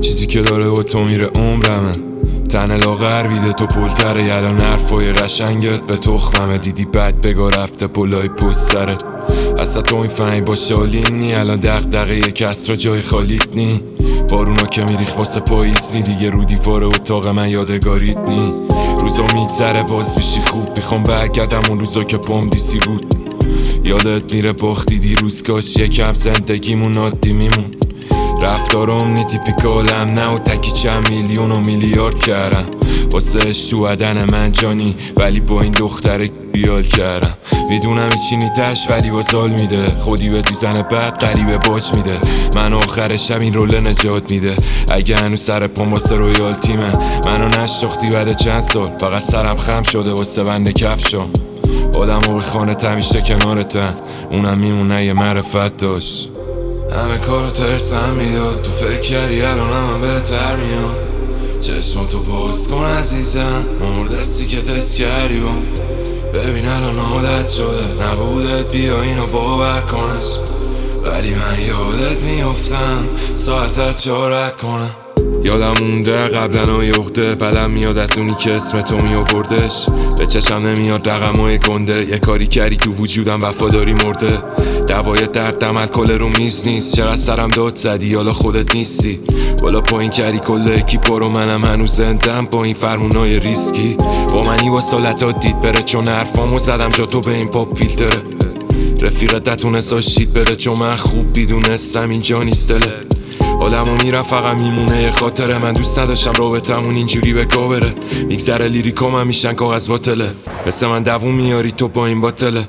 چیزی که داره با تو میره عمرمه. تن لاغر ویده تو پلتره، یلان حرفای قشنگت به تخممه. دیدی بد بگا رفته پلای پست سره. اصلا تو این فهمی با شالین نی، الان دغدغه یک کس را جای خالیت نی. بارونا که میریخ واسه پاییز نی، دیگه رو دیوار اتاق من یادگاریت نی. روزا میگذره باز میشی خوب، میخوام برگردم اون روزا که پام دیسی بود. یادت میره باختی دیروز، کاش یکم زندگیمون عادی میمون. رفتارم نی تیپیکالم نه و تکی چند میلیون و میلیارد کردم واسه اش تو بدن من جانی، ولی با این دختر ریال کردم. میدونم ایچی نیتش ولی بازال میده، خودی به دوزن بعد قریبه باج میده. من آخر شب این رول نجات میده. اگه هنو سر پام واسه رویال تیمه، منو نشناختی بعد چند سال، فقط سرم خم شده واسه بند کفشم. آدم و به خانه تمیشه کنارتن، اونم میمونه یه معرفت داشت. همه کارو ترسم میداد، تو فکر کردی الانم من بهتر میاد. چشماتو باز کن عزیزم، مردستی که تست کردی بام. ببین الان عادت شده، نبودت بیا اینو باور کنش. ولی من یادت میافتم ساعتت چارت کنم. یادم مونده قبلا های عقده، بدم میاد از اونی که اسم تو میآوردش. به چشم نمیاد رقمای گنده، یه کاری کردی تو وجودم وفاداری مرده. دوای دردم الکل رو میز نیست، چقدر سرم داد زدی حالا خودت نیستی. بالا پایین کردی کل اکیپا رو، منم هنوز زندم با این فرمونای ریسکی. با منی با سالتات دید بره، چون حرفامو زدم جا تو به این پاپ فیلتره. رفیقت نتونست آشتید بده، چون من خوب بیدونستم اینجا نیست دله. آدمو میرم فقط میمونه یه خاطره، من دوست نداشتم رابطمون اینجوری به گا بره. میگذره لیریکام هم میشن کاغذ باطله، مثل من دووم میاری تو با این باطله.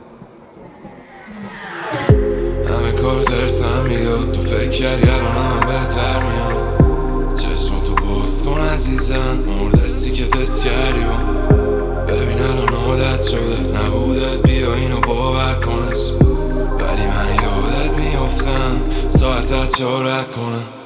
همه کار ترسم میداد، تو فکر کردی الانم من بهتر میاد. چشماتو باز کن عزیزم، مردستی که تست کردی بام. ببین الان عادت شده، نبودت بیا اینو باور کنش. ولی من یادت میافتم ساعتت چارت کنم.